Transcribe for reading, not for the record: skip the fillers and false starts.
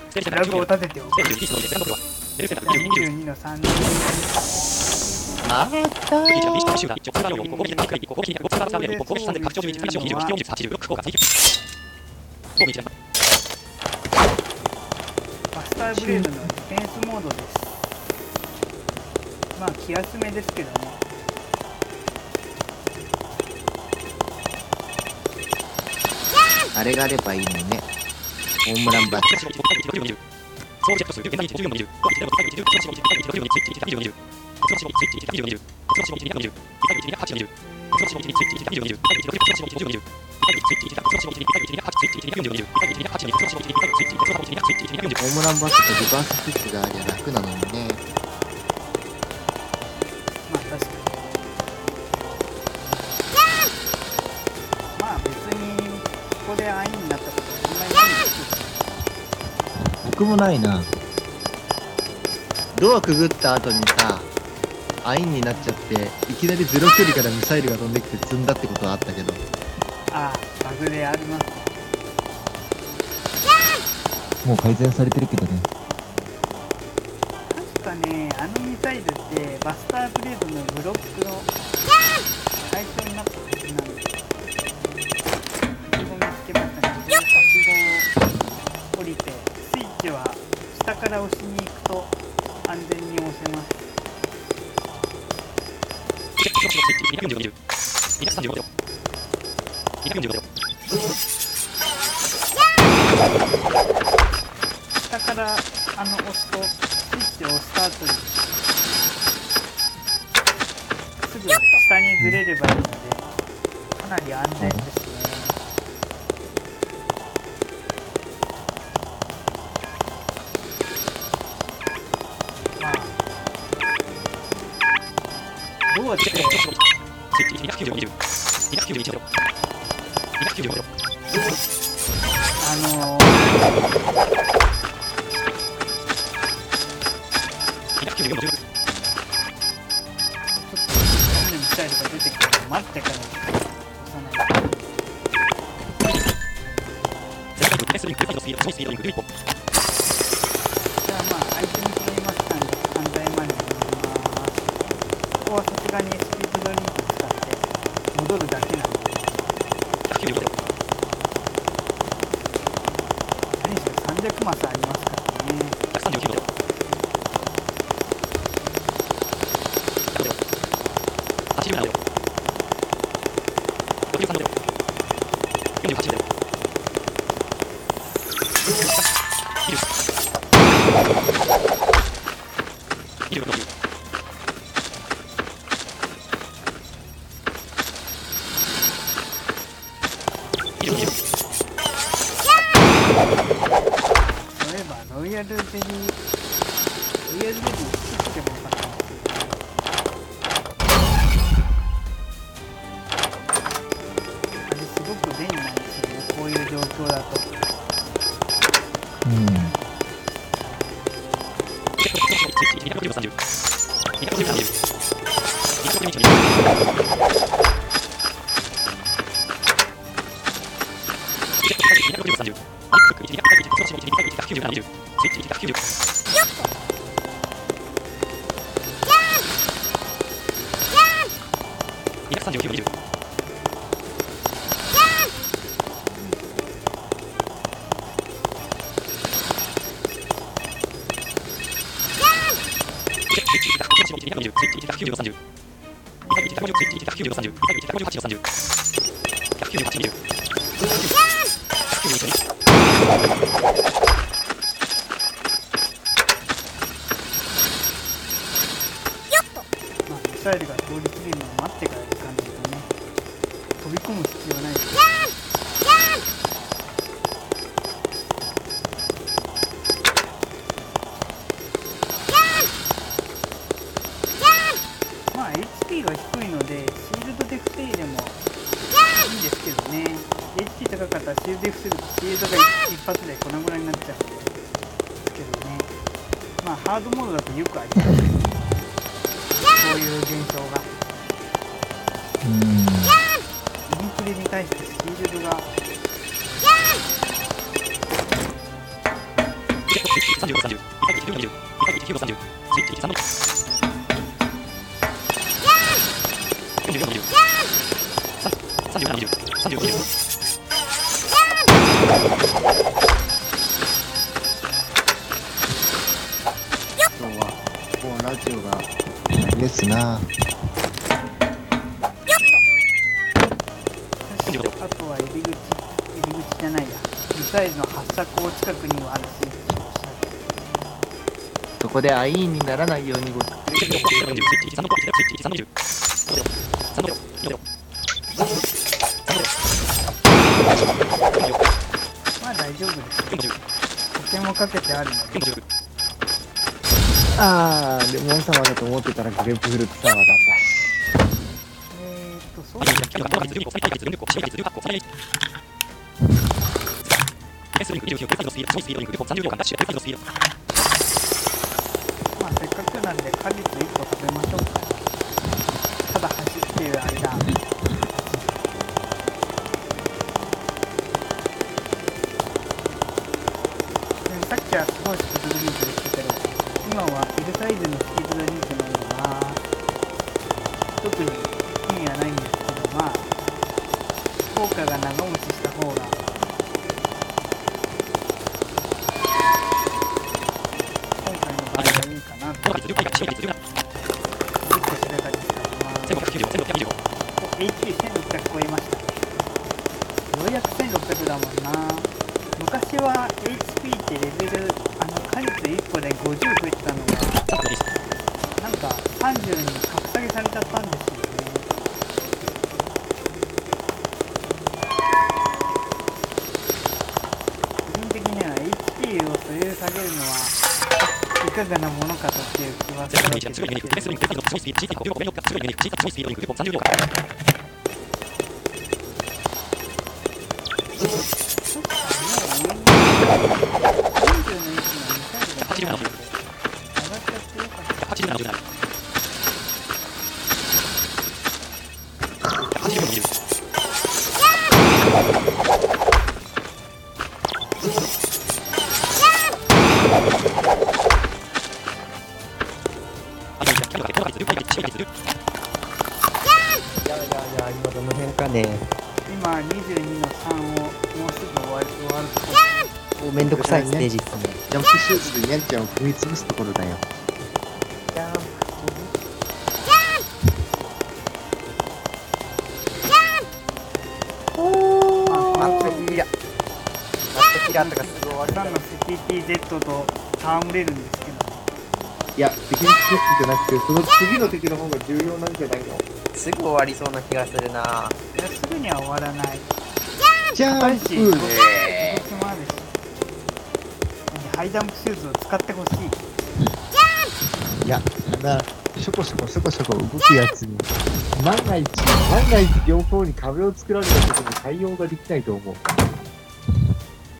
フラグを立てておく。22の3。 あったー。 マスターブレードのディフェンスモードです。まあ気休めですけどね。 あれがあればいいのね。ホームランバッター。ホームランバッターとリバーススイッチがありゃ楽なのにね。 まあ確かに。まあ別にここでアインになったことはそんなにないんです僕もないな。ドアくぐった後にさ、アインになっちゃっていきなりゼロ距離からミサイルが飛んできて積んだってことはあったけど。 ああ、バグであります。 もう改善されてるけどね。 確かね、あのミサイルってバスターブレードのブロックの対象になったはずなんで、はしご見つけましたので、はしごを降りて、スイッチは下から押しに行くと安全に押せます。下から押すと、スイッチを押した後にすぐ下にずれればいいので、かなり安全ですね。まあどうやってミサイルが出てくるのを待ってから押さないと。じゃあまあアイテム揃いましたんで3台前に戻ります。ここはさすがにスピードドリンク使って戻るだけなんで、何しろ300マスありますからね。そういえばロイヤルベリー作ってもよかったんですけど、あれすごく便利なんですよね、こういう状況だと。まあミサイルが通り過ぎるのを待ってから行かないとね、飛び込む必要ないです。まあ HP が低いのでシールドで防いでもいいんですけどね。 HP 高かったらシールドで防ぐとシールドが一発で粉々になっちゃうんですけどね。まあハードモードだとよくありますね、こういう現象が。インフレに対してシールドが今日はもうラジオがですな。 あとは入り口じゃないや、ミサイルの発射口近くにはあるスイッチを押したり、 そこでアイーンにならないようにごまあ大丈夫です。保険もかけてあるので。 あー、レモンサワーだと思ってたらグレープフルーツサワーだったそうですね。まあせっかくなんで果実1個食べましょうか。ただ走っている間。さっきはすごいスピードリークでしたけど、今は L サイズのスピードリークなので、まあ特に意味はないんですけど、まあ効果が長持ちした方が今回の場合はいいかなと。10個知れたですから、まあ HP1600 超えました。ようやく1600だもんな。昔は HP ってレベル果実1個で50増えてたのがなんか30に格下げされちゃったんですよね。個人的には HP をそれで下げるのはいかがなものかとっていう気はするわけですけど、 今どの辺かね。 今22の3をもうすぐ終わるところ。 もうめんどくさいステージっすね。 ジャンプシューズでニャンちゃんを踏み潰すところだよ。 キラーとかすぐ終わる 3の CTZ と戯れるんですけど、 いや、敵につくじゃなくて、その次の敵の方が重要なんじゃないの？ すぐ終わりそうな気がするな。 いやすぐには終わらない。 ジャン高いし動きプもあるし、ハイジャンプシューズを使ってほしい。 いや、ショコショコ動くやつに、万が一両方に壁を作られた時に対応ができないと思う。